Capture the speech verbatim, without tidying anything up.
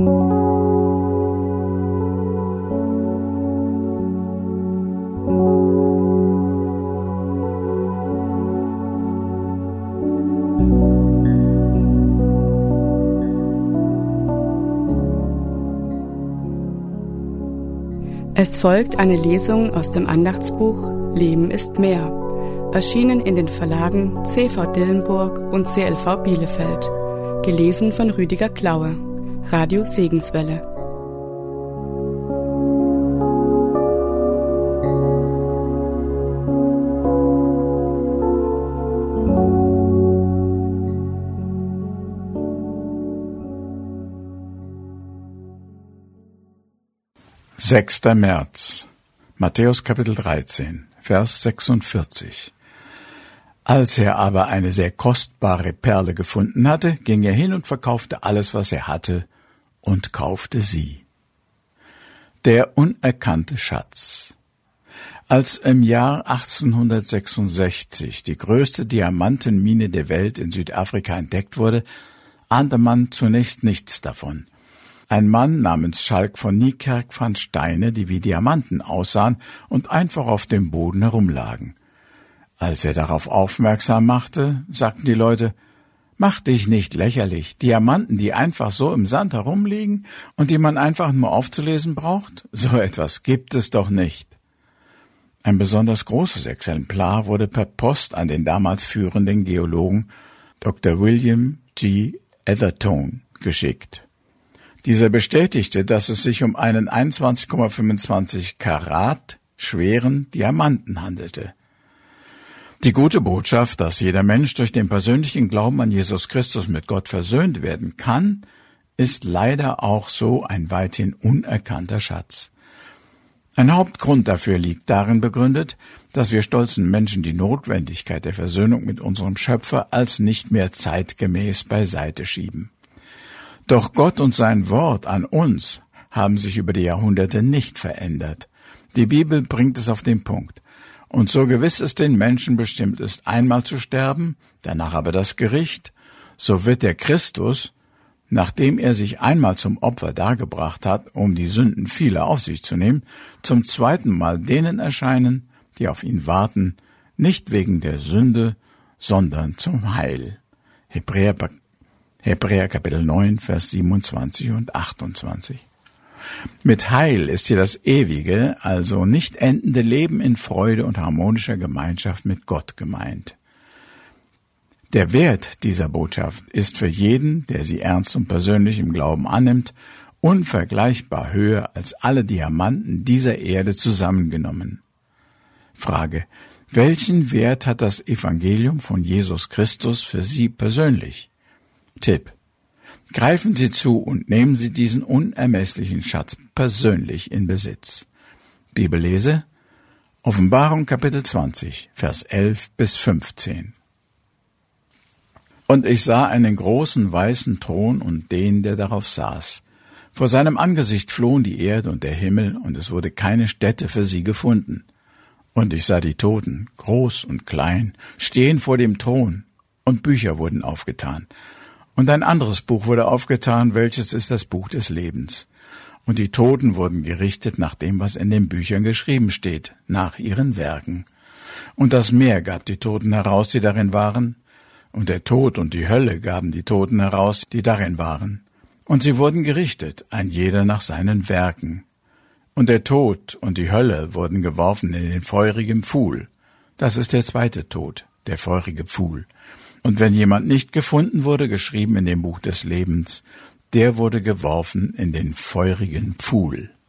Es folgt eine Lesung aus dem Andachtsbuch Leben ist mehr, erschienen in den Verlagen C V Dillenburg und C L V Bielefeld, gelesen von Rüdiger Klaue, Radio Segenswelle. sechster März, Matthäus Kapitel dreizehn, Vers sechsundvierzig. Als er aber eine sehr kostbare Perle gefunden hatte, ging er hin und verkaufte alles, was er hatte, und kaufte sie. Der unerkannte Schatz. Als im Jahr achtzehnhundertsechsundsechzig die größte Diamantenmine der Welt in Südafrika entdeckt wurde, ahnte man zunächst nichts davon. Ein Mann namens Schalk von Niekerk fand Steine, die wie Diamanten aussahen und einfach auf dem Boden herumlagen. Als er darauf aufmerksam machte, sagten die Leute: »Mach dich nicht lächerlich, Diamanten, die einfach so im Sand herumliegen und die man einfach nur aufzulesen braucht? So etwas gibt es doch nicht.« Ein besonders großes Exemplar wurde per Post an den damals führenden Geologen Doktor William G. Atherton geschickt. Dieser bestätigte, dass es sich um einen einundzwanzig Komma fünfundzwanzig Karat schweren Diamanten handelte. Die gute Botschaft, dass jeder Mensch durch den persönlichen Glauben an Jesus Christus mit Gott versöhnt werden kann, ist leider auch so ein weithin unerkannter Schatz. Ein Hauptgrund dafür liegt darin begründet, dass wir stolzen Menschen die Notwendigkeit der Versöhnung mit unserem Schöpfer als nicht mehr zeitgemäß beiseite schieben. Doch Gott und sein Wort an uns haben sich über die Jahrhunderte nicht verändert. Die Bibel bringt es auf den Punkt. Und so gewiss es den Menschen bestimmt ist, einmal zu sterben, danach aber das Gericht, so wird der Christus, nachdem er sich einmal zum Opfer dargebracht hat, um die Sünden vieler auf sich zu nehmen, zum zweiten Mal denen erscheinen, die auf ihn warten, nicht wegen der Sünde, sondern zum Heil. Hebräer Hebräer Kapitel neun, Vers siebenundzwanzig und achtundzwanzig. Mit Heil ist hier das ewige, also nicht endende Leben in Freude und harmonischer Gemeinschaft mit Gott gemeint. Der Wert dieser Botschaft ist für jeden, der sie ernst und persönlich im Glauben annimmt, unvergleichbar höher als alle Diamanten dieser Erde zusammengenommen. Frage: Welchen Wert hat das Evangelium von Jesus Christus für Sie persönlich? Tipp: Greifen Sie zu und nehmen Sie diesen unermesslichen Schatz persönlich in Besitz. Bibellese: Offenbarung Kapitel zwanzig, Vers elf bis fünfzehn. Und ich sah einen großen weißen Thron und den, der darauf saß. Vor seinem Angesicht flohen die Erde und der Himmel, und es wurde keine Stätte für sie gefunden. Und ich sah die Toten, groß und klein, stehen vor dem Thron, und Bücher wurden aufgetan. Und ein anderes Buch wurde aufgetan, welches ist das Buch des Lebens. Und die Toten wurden gerichtet nach dem, was in den Büchern geschrieben steht, nach ihren Werken. Und das Meer gab die Toten heraus, die darin waren, und der Tod und die Hölle gaben die Toten heraus, die darin waren. Und sie wurden gerichtet, ein jeder nach seinen Werken. Und der Tod und die Hölle wurden geworfen in den feurigen Pfuhl. Das ist der zweite Tod, der feurige Pfuhl. Und wenn jemand nicht gefunden wurde, geschrieben in dem Buch des Lebens, der wurde geworfen in den feurigen Pfuhl.